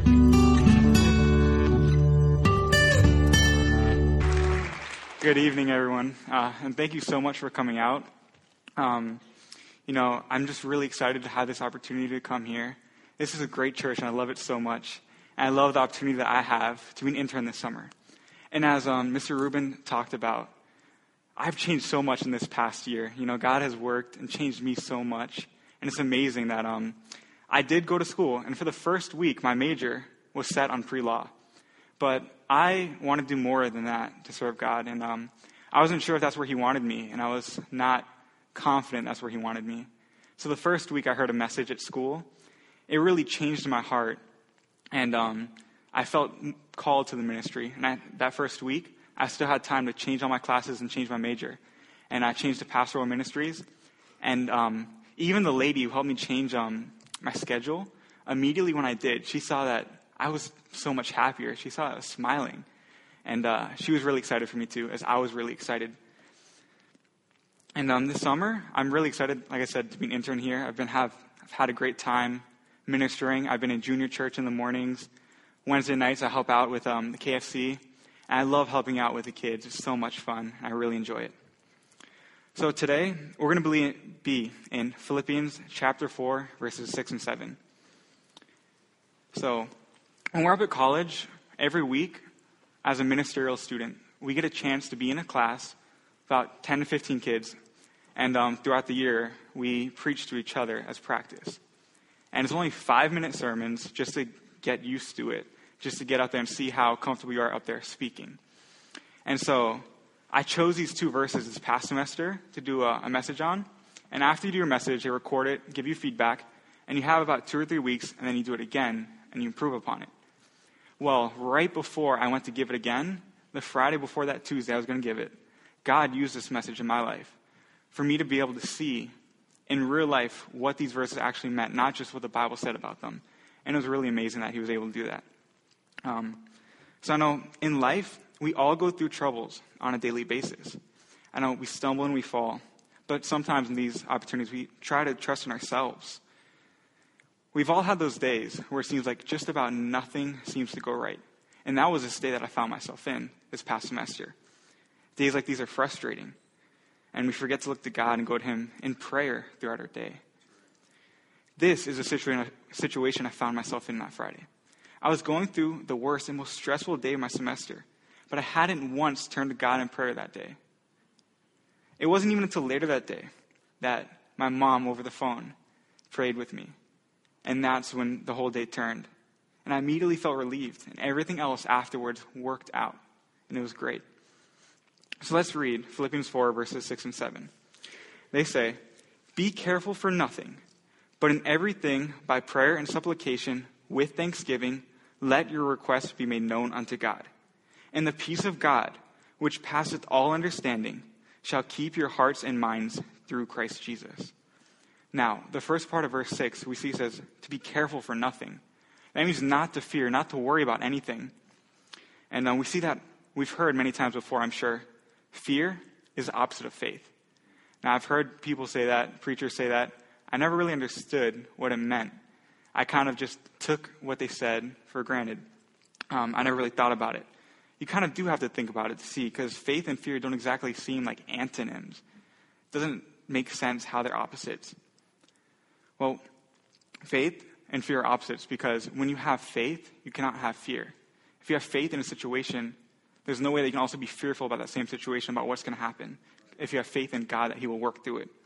Good evening, everyone, and thank you so much for coming out. I'm just really excited to have this opportunity to come here. This is a great church, and I love it so much. And I love the opportunity that I have to be an intern this summer. And as Mr. Rubin talked about, I've changed so much in this past year. God has worked and changed me so much. And it's amazing that I did go to school, and for the first week, my major was set on pre-law. But I want to do more than that to serve God, and I wasn't sure if that's where he wanted me, and I was not confident that's where he wanted me. So the first week I heard a message at school. It really changed my heart, and I felt called to the ministry. And that first week, I still had time to change all my classes and change my major, and I changed to pastoral ministries. And even the lady who helped me change my schedule, immediately when I did, she saw that I was so much happier. She saw I was smiling. And she was really excited for me too, as I was really excited. And this summer, I'm really excited, like I said, to be an intern here. I've had a great time ministering. I've been in junior church in the mornings. Wednesday nights, I help out with the KFC. And I love helping out with the kids. It's so much fun. I really enjoy it. So today, we're going to be in Philippians chapter 4, verses 6 and 7. So when we're up at college, every week, as a ministerial student, we get a chance to be in a class, about 10 to 15 kids, and throughout the year, we preach to each other as practice. And it's only 5-minute sermons just to get used to it, just to get out there and see how comfortable you are up there speaking. And so I chose these 2 verses this past semester to do a message on, and after you do your message, they record it, give you feedback, and you have about 2 or 3 weeks, and then you do it again, and you improve upon it. Well, right before I went to give it again, the Friday before that Tuesday I was going to give it, God used this message in my life for me to be able to see in real life what these verses actually meant, not just what the Bible said about them. And it was really amazing that he was able to do that. So I know in life, we all go through troubles on a daily basis. I know we stumble and we fall, but sometimes in these opportunities, we try to trust in ourselves. We've all had those days where it seems like just about nothing seems to go right. And that was this day that I found myself in this past semester. Days like these are frustrating. And we forget to look to God and go to him in prayer throughout our day. This is a situation I found myself in that Friday. I was going through the worst and most stressful day of my semester, but I hadn't once turned to God in prayer that day. It wasn't even until later that day that my mom over the phone prayed with me. And that's when the whole day turned. And I immediately felt relieved. And everything else afterwards worked out. And it was great. So let's read Philippians 4, verses 6 and 7. They say, "Be careful for nothing, but in everything by prayer and supplication with thanksgiving, let your requests be made known unto God. And the peace of God, which passeth all understanding, shall keep your hearts and minds through Christ Jesus." Now, the first part of verse 6, we see says to be careful for nothing. That means not to fear, not to worry about anything. And we see that, we've heard many times before, I'm sure, fear is the opposite of faith. Now, I've heard people say that, preachers say that. I never really understood what it meant. I kind of just took what they said for granted. I never really thought about it. You kind of do have to think about it to see, because faith and fear don't exactly seem like antonyms. It doesn't make sense how they're opposites. Well, faith and fear are opposites because when you have faith, you cannot have fear. If you have faith in a situation, there's no way that you can also be fearful about that same situation, about what's going to happen. If you have faith in God, that he will work through it.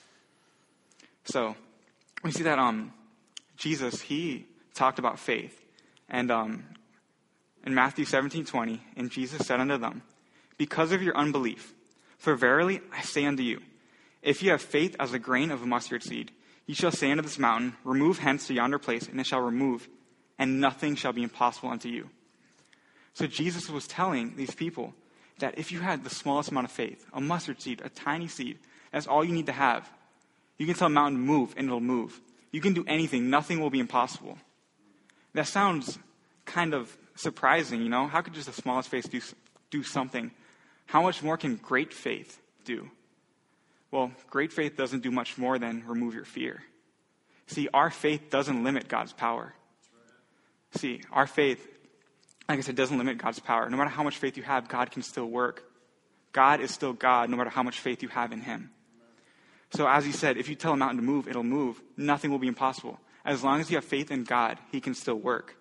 So we see that Jesus, he talked about faith. And in Matthew 17:20, and Jesus said unto them, "Because of your unbelief, for verily I say unto you, if you have faith as a grain of a mustard seed, ye shall say unto this mountain, remove hence to yonder place, and it shall remove, and nothing shall be impossible unto you." So Jesus was telling these people that if you had the smallest amount of faith, a mustard seed, a tiny seed, that's all you need to have. You can tell a mountain to move, and it'll move. You can do anything. Nothing will be impossible. That sounds kind of surprising, How could just the smallest faith do something? How much more can great faith do? Well, great faith doesn't do much more than remove your fear. See, our faith doesn't limit God's power. See, our faith, like I said, doesn't limit God's power. No matter how much faith you have, God can still work. God is still God, no matter how much faith you have in him. So as he said, if you tell a mountain to move, it'll move. Nothing will be impossible. As long as you have faith in God, he can still work.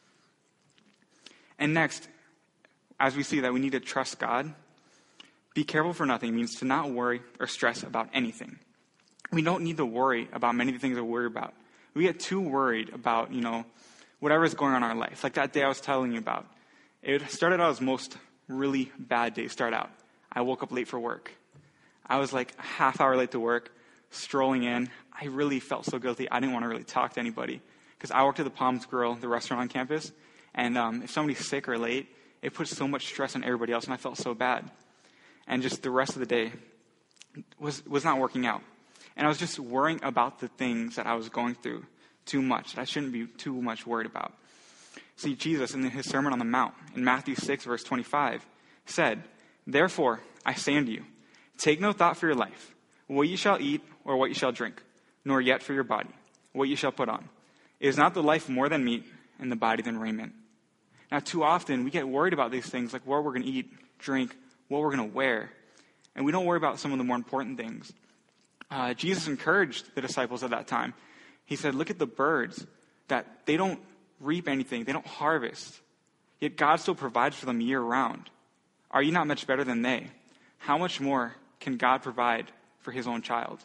And next, as we see that we need to trust God, be careful for nothing means to not worry or stress about anything. We don't need to worry about many of the things that we worry about. We get too worried about, whatever is going on in our life. Like that day I was telling you about. It started out as most really bad days start out. I woke up late for work. I was like a half hour late to work, strolling in. I really felt so guilty. I didn't want to really talk to anybody because I worked at the Palms Grill, the restaurant on campus. And if somebody's sick or late, it puts so much stress on everybody else, and I felt so bad. And just the rest of the day was not working out. And I was just worrying about the things that I was going through too much, that I shouldn't be too much worried about. See, Jesus, in his Sermon on the Mount, in Matthew 6, verse 25, said, "Therefore, I say unto you, take no thought for your life, what you shall eat or what you shall drink, nor yet for your body, what you shall put on. Is not the life more than meat, and the body than raiment?" Now, too often, we get worried about these things, like what we're going to eat, drink, what we're going to wear, and we don't worry about some of the more important things. Jesus encouraged the disciples at that time. He said, look at the birds, that they don't reap anything, they don't harvest, yet God still provides for them year round. Are you not much better than they? How much more can God provide for his own child?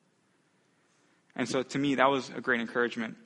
And so to me, that was a great encouragement.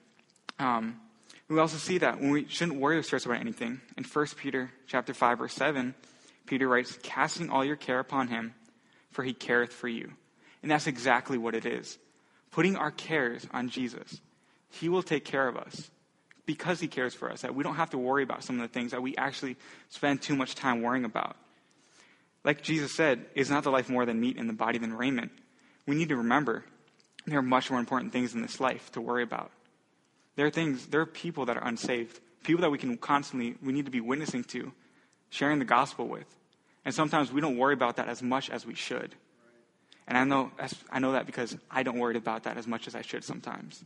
We also see that when we shouldn't worry or stress about anything. In 1 Peter chapter 5, verse 7, Peter writes, "Casting all your care upon him, for he careth for you." And that's exactly what it is. Putting our cares on Jesus. He will take care of us because he cares for us. That we don't have to worry about some of the things that we actually spend too much time worrying about. Like Jesus said, is not the life more than meat and the body than raiment? We need to remember there are much more important things in this life to worry about. There are people that are unsaved, people that we need to be witnessing to, sharing the gospel with. And sometimes we don't worry about that as much as we should. And I know that because I don't worry about that as much as I should sometimes.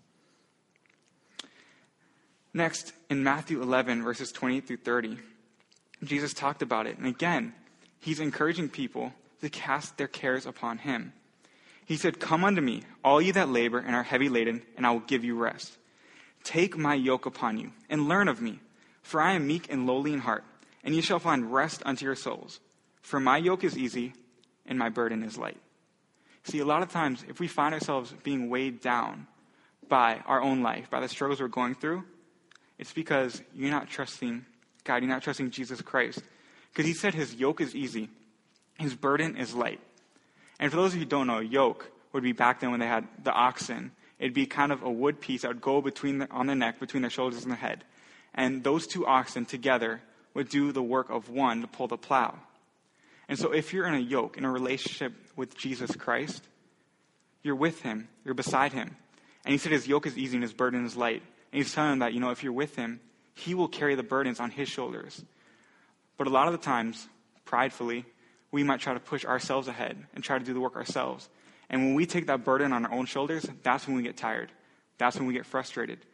Next, in Matthew 11, verses 28 through 30, Jesus talked about it. And again, he's encouraging people to cast their cares upon him. He said, "Come unto me, all ye that labor and are heavy laden, and I will give you rest. Take my yoke upon you, and learn of me, for I am meek and lowly in heart, and ye shall find rest unto your souls. For my yoke is easy, and my burden is light." See, a lot of times, if we find ourselves being weighed down by our own life, by the struggles we're going through, it's because you're not trusting God, you're not trusting Jesus Christ. Because he said his yoke is easy, his burden is light. And for those of you who don't know, a yoke would be back then when they had the oxen. It'd be kind of a wood piece that would go on their neck, between their shoulders and their head. And those two oxen together would do the work of one to pull the plow. And so if you're in a yoke, in a relationship with Jesus Christ, you're with him, you're beside him. And he said his yoke is easy and his burden is light. And he's telling them that, if you're with him, he will carry the burdens on his shoulders. But a lot of the times, pridefully, we might try to push ourselves ahead and try to do the work ourselves. And when we take that burden on our own shoulders, that's when we get tired. That's when we get frustrated.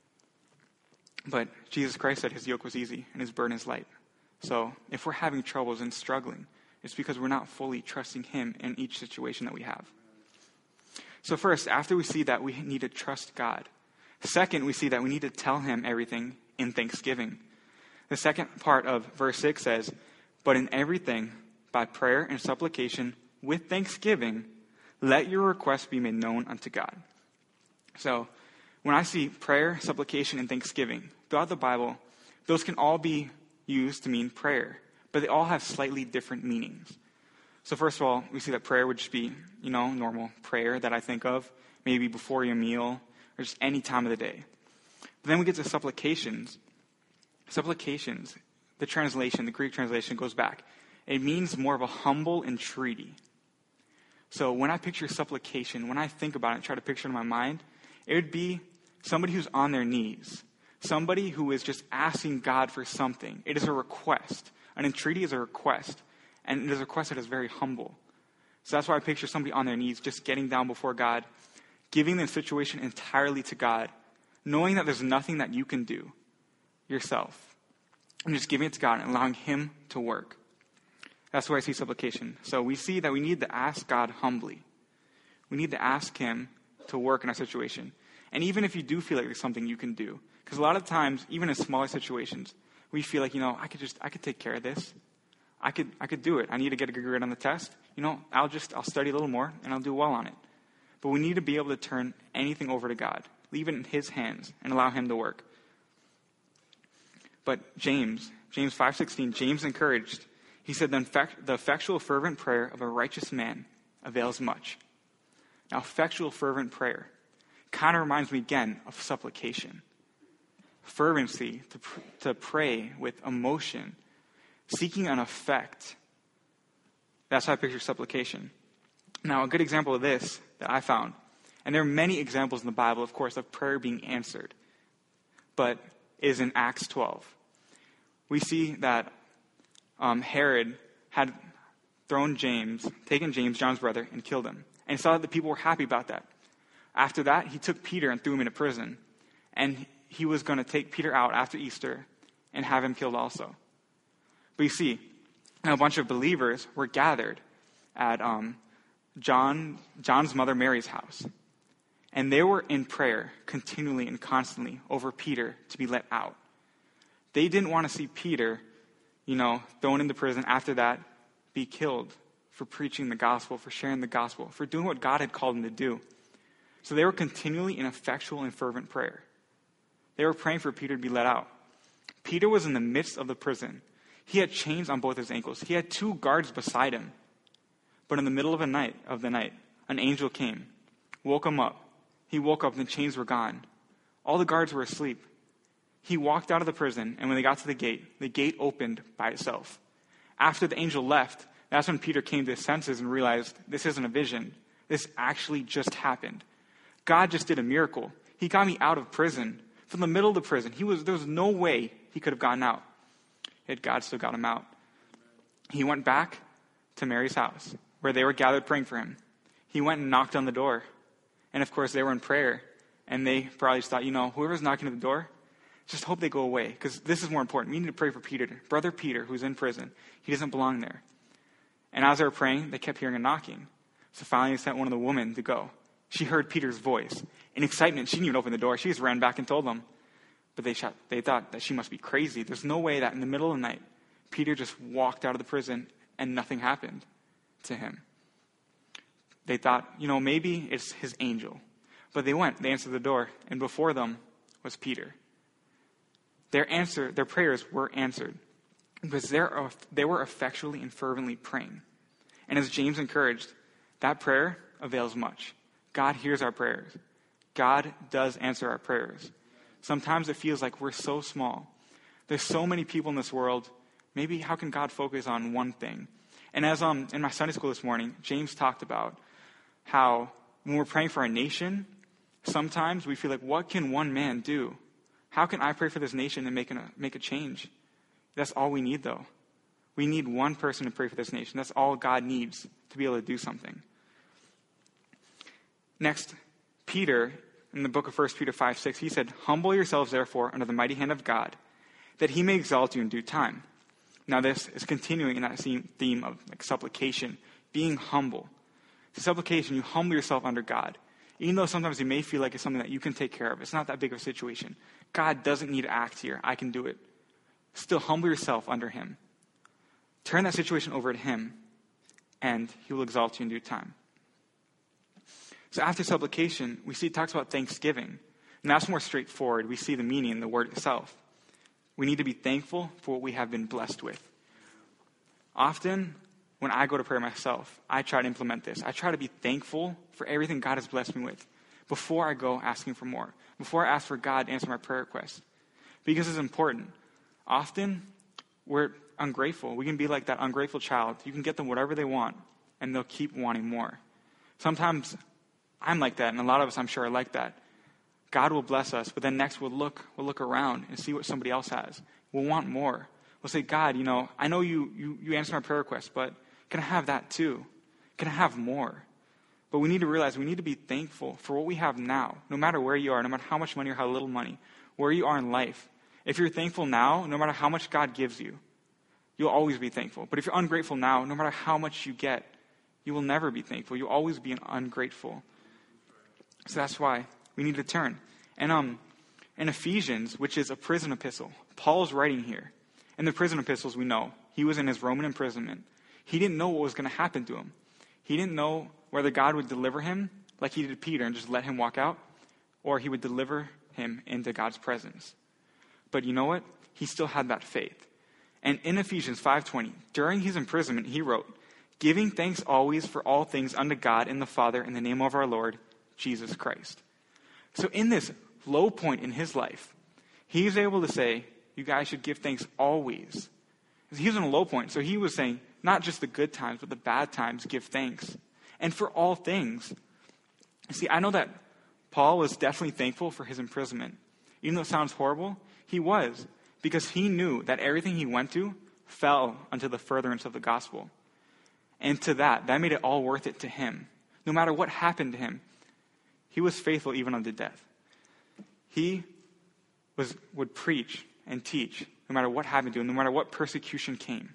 But Jesus Christ said his yoke was easy and his burden is light. So if we're having troubles and struggling, it's because we're not fully trusting him in each situation that we have. So first, after we see that, we need to trust God. Second, we see that we need to tell him everything in thanksgiving. The second part of verse 6 says, "But in everything, by prayer and supplication, with thanksgiving, let your requests be made known unto God." So when I see prayer, supplication, and thanksgiving throughout the Bible, those can all be used to mean prayer, but they all have slightly different meanings. So first of all, we see that prayer would just be, normal prayer that I think of, maybe before your meal or just any time of the day. But then we get to supplications. Supplications, the Greek translation goes back. It means more of a humble entreaty. So when I picture supplication, when I think about it and try to picture it in my mind, it would be somebody who's on their knees. Somebody who is just asking God for something. It is a request. An entreaty is a request. And it is a request that is very humble. So that's why I picture somebody on their knees, just getting down before God, giving the situation entirely to God, knowing that there's nothing that you can do. yourself and just giving it to God and allowing him to work. That's where I see supplication. So we see that we need to ask God humbly. We need to ask him to work in our situation. And even if you do feel like there's something you can do, because a lot of times, even in smaller situations, we feel like, I could take care of this. I could do it. I need to get a good grade on the test. I'll study a little more and I'll do well on it. But we need to be able to turn anything over to God, leave it in his hands and allow him to work. But James 5:16, James encouraged, he said, the effectual fervent prayer of a righteous man avails much. Now, effectual fervent prayer kind of reminds me again of supplication. Fervency, to pray with emotion, seeking an effect. That's how I picture supplication. Now, a good example of this that I found, and there are many examples in the Bible, of course, of prayer being answered, but is in Acts 12. We see that Herod had taken James, John's brother, and killed him. And he saw that the people were happy about that. After that, he took Peter and threw him into prison. And he was going to take Peter out after Easter and have him killed also. But you see, a bunch of believers were gathered at John's mother Mary's house. And they were in prayer continually and constantly over Peter to be let out. They didn't want to see Peter, thrown into prison after that, be killed for preaching the gospel, for sharing the gospel, for doing what God had called him to do. So they were continually in effectual and fervent prayer. They were praying for Peter to be let out. Peter was in the midst of the prison. He had chains on both his ankles. He had 2 guards beside him. But in the middle of the night, an angel came, woke him up. He woke up and the chains were gone. All the guards were asleep. He walked out of the prison, and when they got to the gate opened by itself. After the angel left, that's when Peter came to his senses and realized this isn't a vision. This actually just happened. God just did a miracle. He got me out of prison, from the middle of the prison. There was no way he could have gotten out. Yet God still got him out. He went back to Mary's house, where they were gathered praying for him. He went and knocked on the door. And of course, they were in prayer. And they probably just thought, whoever's knocking at the door, just hope they go away. Because this is more important. We need to pray for Peter. Brother Peter, who's in prison. He doesn't belong there. And as they were praying, they kept hearing a knocking. So finally, they sent one of the women to go. She heard Peter's voice. In excitement, she didn't even open the door. She just ran back and told them. But they thought that she must be crazy. There's no way that in the middle of the night, Peter just walked out of the prison and nothing happened to him. They thought, maybe it's his angel. But they answered the door, and before them was Peter. Their prayers were answered because they were effectually and fervently praying. And as James encouraged, that prayer avails much. God hears our prayers. God does answer our prayers. Sometimes it feels like we're so small. There's so many people in this world. Maybe how can God focus on one thing? And as in my Sunday school this morning, James talked about how when we're praying for our nation, sometimes we feel like, what can one man do? How can I pray for this nation and make a change? That's all we need, though. We need one person to pray for this nation. That's all God needs to be able to do something. Next, Peter, in the book of 1 Peter 5:6, he said, "Humble yourselves, therefore, under the mighty hand of God, that he may exalt you in due time." Now, this is continuing in that same theme of supplication, being humble. The supplication, you humble yourself under God. Even though sometimes you may feel like it's something that you can take care of. It's not that big of a situation. God doesn't need to act here. I can do it. Still humble yourself under him. Turn that situation over to him, and he will exalt you in due time. So after supplication, we see it talks about thanksgiving. And that's more straightforward. We see the meaning in the word itself. We need to be thankful for what we have been blessed with. Often, when I go to prayer myself, I try to implement this. I try to be thankful for everything God has blessed me with before I go asking for more, before I ask for God to answer my prayer request. Because it's important. Often, we're ungrateful. We can be like that ungrateful child. You can get them whatever they want, and they'll keep wanting more. Sometimes I'm like that, and a lot of us, I'm sure, are like that. God will bless us, but then next we'll look around and see what somebody else has. We'll want more. We'll say, God, I know you answer my prayer request, but can I have that too? Can I have more? But we need to realize we need to be thankful for what we have now, no matter where you are, no matter how much money or how little money, where you are in life. If you're thankful now, no matter how much God gives you, you'll always be thankful. But if you're ungrateful now, no matter how much you get, you will never be thankful. You'll always be ungrateful. So that's why we need to turn. And in Ephesians, which is a prison epistle, Paul's writing here. In the prison epistles, we know he was in his Roman imprisonment. He didn't know what was going to happen to him. He didn't know whether God would deliver him like he did Peter and just let him walk out, or he would deliver him into God's presence. But you know what? He still had that faith. And in Ephesians 5:20, during his imprisonment, he wrote, "Giving thanks always for all things unto God and the Father in the name of our Lord Jesus Christ." So in this low point in his life, he's able to say, you guys should give thanks always. He was in a low point, so he was saying, not just the good times, but the bad times, give thanks. And for all things. See, I know that Paul was definitely thankful for his imprisonment. Even though it sounds horrible, he was. Because he knew that everything he went to fell unto the furtherance of the gospel. And to that made it all worth it to him. No matter what happened to him, he was faithful even unto death. He would preach and teach no matter what happened to him, no matter what persecution came.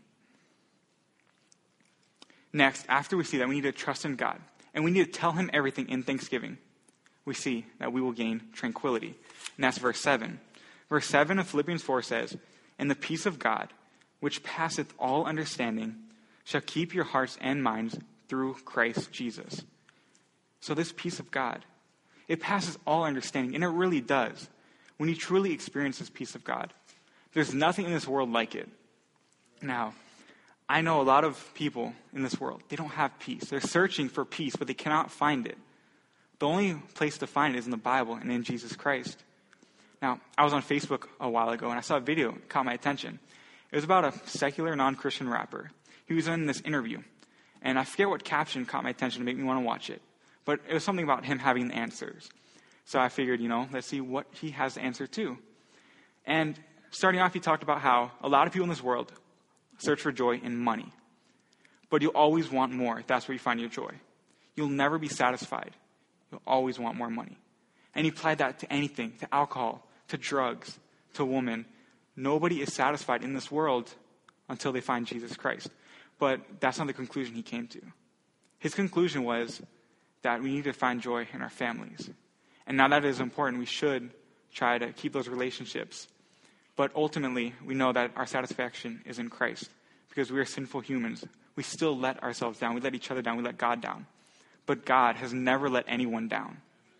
Next, after we see that, we need to trust in God. And we need to tell him everything in thanksgiving. We see that we will gain tranquility. And that's verse 7. Verse 7 of Philippians 4 says, "And the peace of God, which passeth all understanding, shall keep your hearts and minds through Christ Jesus." So this peace of God, it passes all understanding, and it really does. When you truly experience this peace of God, there's nothing in this world like it. Now, I know a lot of people in this world, they don't have peace. They're searching for peace, but they cannot find it. The only place to find it is in the Bible and in Jesus Christ. Now, I was on Facebook a while ago, and I saw a video that caught my attention. It was about a secular, non-Christian rapper. He was in this interview, and I forget what caption caught my attention to make me want to watch it. But it was something about him having the answers. So I figured, let's see what he has the answer to. And starting off, he talked about how a lot of people in this world search for joy in money. But you'll always want more if that's where you find your joy. You'll never be satisfied. You'll always want more money. And he applied that to anything, to alcohol, to drugs, to women. Nobody is satisfied in this world until they find Jesus Christ. But that's not the conclusion he came to. His conclusion was that we need to find joy in our families. And now that is important, we should try to keep those relationships. But ultimately, we know that our satisfaction is in Christ. Because we are sinful humans. We still let ourselves down. We let each other down. We let God down. But God has never let anyone down.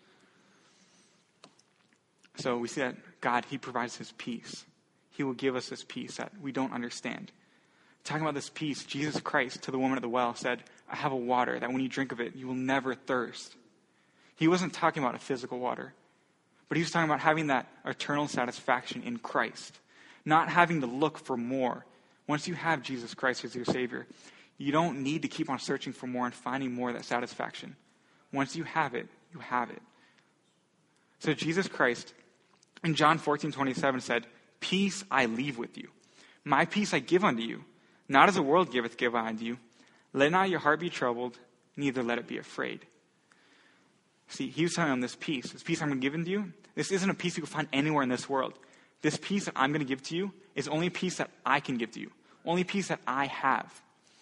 So we see that God, he provides his peace. He will give us this peace that we don't understand. Talking about this peace, Jesus Christ to the woman at the well said, "I have a water that when you drink of it, you will never thirst." He wasn't talking about a physical water, but he was talking about having that eternal satisfaction in Christ. Not having to look for more. Once you have Jesus Christ as your Savior, you don't need to keep on searching for more and finding more of that satisfaction. Once you have it, you have it. So Jesus Christ, in John 14:27 said, "Peace I leave with you. My peace I give unto you. Not as the world giveth, give I unto you. Let not your heart be troubled, neither let it be afraid." See, he was telling them this peace I'm going to give unto you, this isn't a peace you can find anywhere in this world. This peace that I'm going to give to you is only peace that I can give to you. Only peace that I have.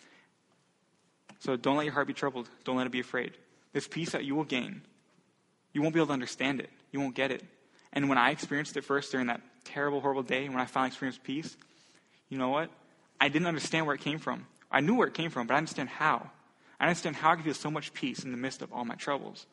So don't let your heart be troubled. Don't let it be afraid. This peace that you will gain, you won't be able to understand it. You won't get it. And when I experienced it first during that terrible, horrible day, when I finally experienced peace, you know what? I didn't understand where it came from. I knew where it came from, but I didn't understand how. I understand how I can feel so much peace in the midst of all my troubles.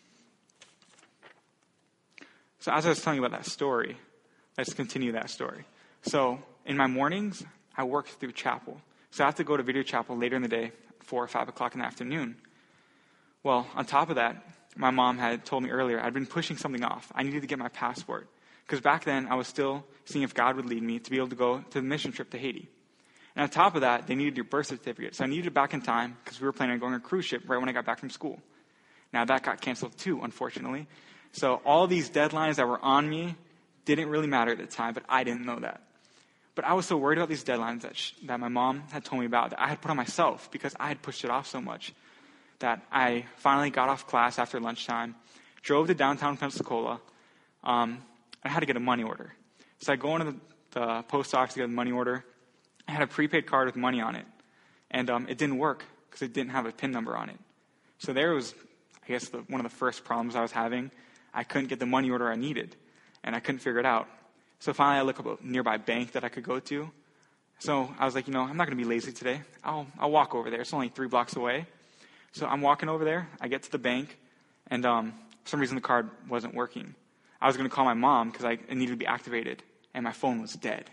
So as I was telling you about that story, let's continue that story. So in my mornings, I work through chapel. So I have to go to video chapel later in the day, 4 or 5 o'clock in the afternoon. Well, on top of that, my mom had told me earlier I'd been pushing something off. I needed to get my passport. Because back then, I was still seeing if God would lead me to be able to go to the mission trip to Haiti. And on top of that, they needed your birth certificate. So I needed it back in time because we were planning on going on a cruise ship right when I got back from school. Now that got canceled too, unfortunately. So all these deadlines that were on me didn't really matter at the time, but I didn't know that. But I was so worried about these deadlines that my mom had told me about that I had put on myself because I had pushed it off so much that I finally got off class after lunchtime, drove to downtown Pensacola, and I had to get a money order. So I go into the post office to get a money order. I had a prepaid card with money on it. And it didn't work because it didn't have a PIN number on it. So there was, I guess, one of the first problems I was having. I couldn't get the money order I needed, and I couldn't figure it out. So finally, I looked up a nearby bank that I could go to. So I was like, I'm not going to be lazy today. I'll walk over there. It's only 3 blocks away. So I'm walking over there. I get to the bank, and for some reason the card wasn't working. I was going to call my mom because it needed to be activated, and my phone was dead.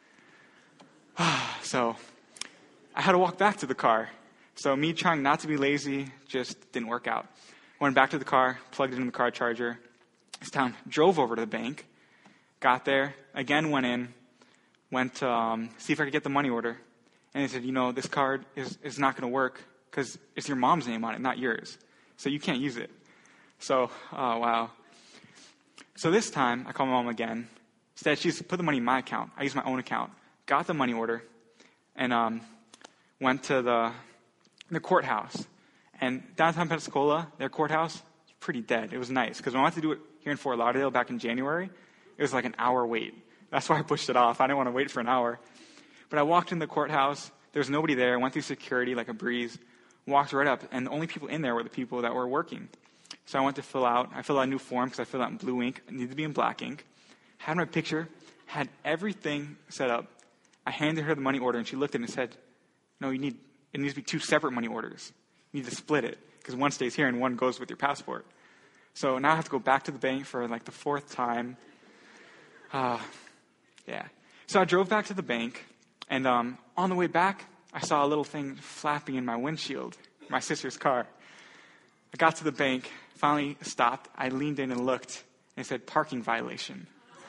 So I had to walk back to the car. So me trying not to be lazy just didn't work out. Went back to the car, plugged it in the car charger. This time, drove over to the bank, got there, again went in, went to see if I could get the money order. And they said, this card is not going to work because it's your mom's name on it, not yours. So you can't use it. So, oh, wow. So this time, I called my mom again. Instead, she put the money in my account. I used my own account, got the money order, and went to the courthouse. And downtown Pensacola, their courthouse, was pretty dead. It was nice, because when I went to do it here in Fort Lauderdale back in January, it was like an hour wait. That's why I pushed it off. I didn't want to wait for an hour. But I walked in the courthouse. There was nobody there. I went through security like a breeze, walked right up, and the only people in there were the people that were working. So I went to filled out a new form because I filled out in blue ink. It needed to be in black ink. Had my picture, had everything set up. I handed her the money order, and she looked at it and said, no, it needs to be 2 separate money orders. You need to split it because one stays here and one goes with your passport. So now I have to go back to the bank for like the 4th time. Yeah. So I drove back to the bank, and on the way back, I saw a little thing flapping in my windshield, my sister's car. I got to the bank, finally stopped. I leaned in and looked, and it said parking violation.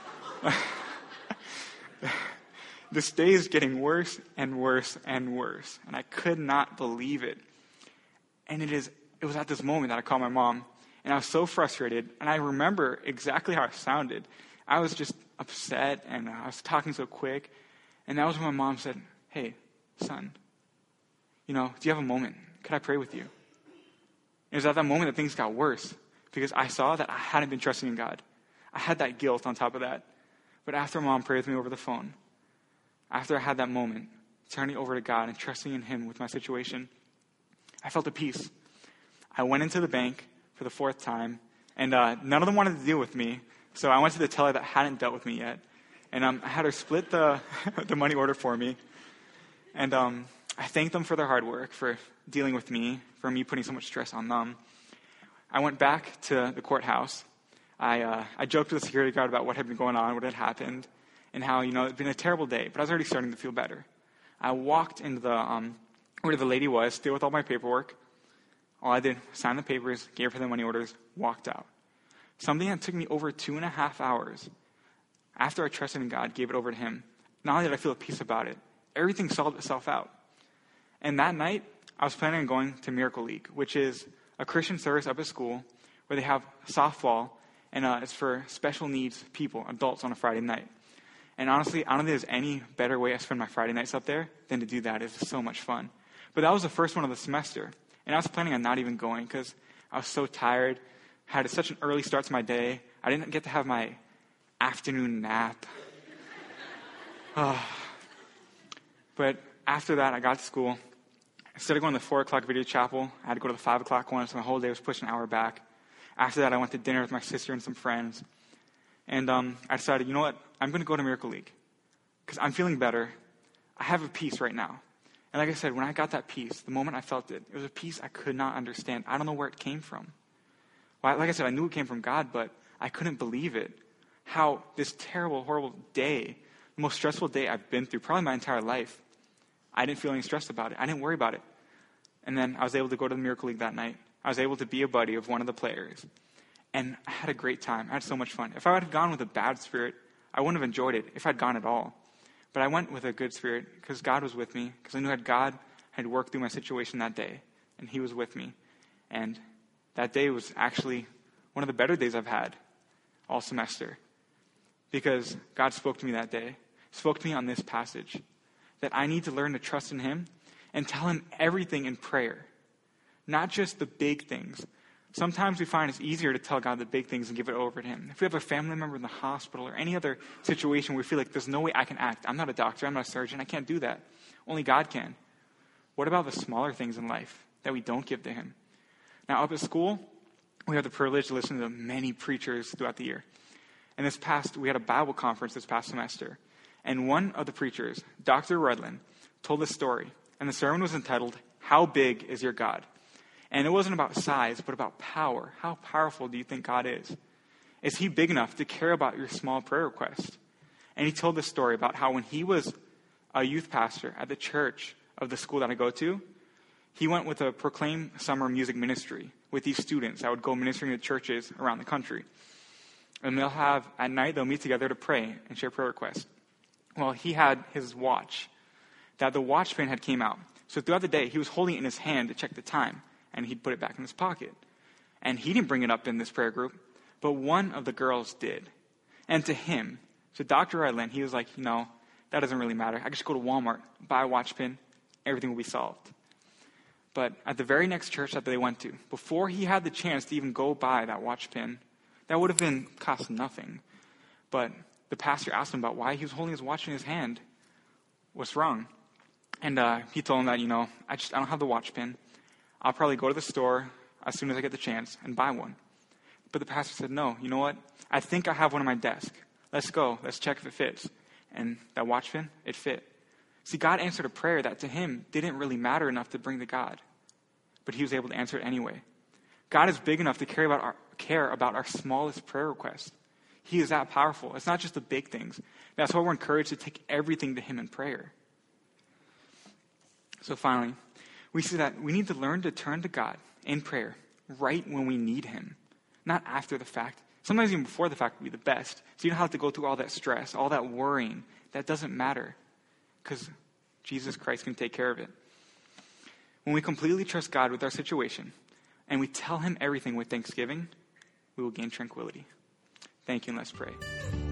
This day is getting worse and worse and worse, and I could not believe it. And it was at this moment that I called my mom, and I was so frustrated, and I remember exactly how I sounded. I was just upset, and I was talking so quick, and that was when my mom said, hey, son, do you have a moment? Could I pray with you? It was at that moment that things got worse, because I saw that I hadn't been trusting in God. I had that guilt on top of that. But after Mom prayed with me over the phone, after I had that moment, turning over to God and trusting in Him with my situation, I felt at peace. I went into the bank for the 4th time, and none of them wanted to deal with me. So I went to the teller that hadn't dealt with me yet, and I had her split the money order for me. And I thanked them for their hard work, for dealing with me, for me putting so much stress on them. I went back to the courthouse. I joked with the security guard about what had been going on, what had happened, and how, it had been a terrible day, but I was already starting to feel better. I walked into where the lady was, still with all my paperwork. All I did, signed the papers, gave her the money orders, walked out. Something that took me over 2.5 hours. After I trusted in God, gave it over to Him. Not only did I feel at peace about it, everything solved itself out. And that night, I was planning on going to Miracle League, which is a Christian service up at school where they have softball, and it's for special needs people, adults, on a Friday night. And honestly, I don't think there's any better way I spend my Friday nights up there than to do that. It's so much fun. But that was the first one of the semester. And I was planning on not even going because I was so tired, had such an early start to my day. I didn't get to have my afternoon nap. But after that, I got to school. Instead of going to the 4 o'clock video chapel, I had to go to the 5 o'clock one, so my whole day was pushed an hour back. After that, I went to dinner with my sister and some friends. And I decided, you know what? I'm going to go to Miracle League because I'm feeling better. I have a peace right now. And like I said, when I got that peace, the moment I felt it, it was a peace I could not understand. I don't know where it came from. Well, like I said, I knew it came from God, but I couldn't believe it. How this terrible, horrible day, the most stressful day I've been through, probably my entire life, I didn't feel any stress about it. I didn't worry about it. And then I was able to go to the Miracle League that night. I was able to be a buddy of one of the players. And I had a great time. I had so much fun. If I had gone with a bad spirit, I wouldn't have enjoyed it if I'd gone at all. But I went with a good spirit because God was with me, because I knew that God had worked through my situation that day, and He was with me. And that day was actually one of the better days I've had all semester, because God spoke to me that day, spoke to me on this passage, that I need to learn to trust in Him and tell Him everything in prayer. Not just the big things, Sometimes we find it's easier to tell God the big things and give it over to him. If we have a family member in the hospital or any other situation where we feel like there's no way I can act. I'm not a doctor. I'm not a surgeon. I can't do that. Only God can. What about the smaller things in life that we don't give to him? Now, up at school, we have the privilege to listen to many preachers throughout the year. And we had a Bible conference this past semester. And one of the preachers, Dr. Rudlin, told a story. And the sermon was entitled, "How Big is Your God?" And it wasn't about size, but about power. How powerful do you think God is? Is he big enough to care about your small prayer request? And he told this story about how when he was a youth pastor at the church of the school that I go to, he went with a Proclaim summer music ministry with these students that would go ministering to churches around the country. And at night, they'll meet together to pray and share prayer requests. Well, he had his watch, that the watch pin had came out. So throughout the day, he was holding it in his hand to check the time, and he'd put it back in his pocket. And he didn't bring it up in this prayer group, but one of the girls did. And to him, to Dr. Redland, he was like, that doesn't really matter. I can just go to Walmart, buy a watch pin, everything will be solved. But at the very next church that they went to, before he had the chance to even go buy that watch pin, that would have been cost nothing. But the pastor asked him about why he was holding his watch in his hand. What's wrong? And he told him that, I don't have the watch pin. I'll probably go to the store as soon as I get the chance and buy one. But the pastor said, no, you know what? I think I have one on my desk. Let's go. Let's check if it fits. And that watch pin, it fit. See, God answered a prayer that to him didn't really matter enough to bring to God. But he was able to answer it anyway. God is big enough to care about our smallest prayer requests. He is that powerful. It's not just the big things. That's why we're encouraged to take everything to him in prayer. So finally, we see that we need to learn to turn to God in prayer right when we need him, not after the fact. Sometimes even before the fact would be the best. So you don't have to go through all that stress, all that worrying. That doesn't matter because Jesus Christ can take care of it. When we completely trust God with our situation and we tell him everything with thanksgiving, we will gain tranquility. Thank you, and let's pray.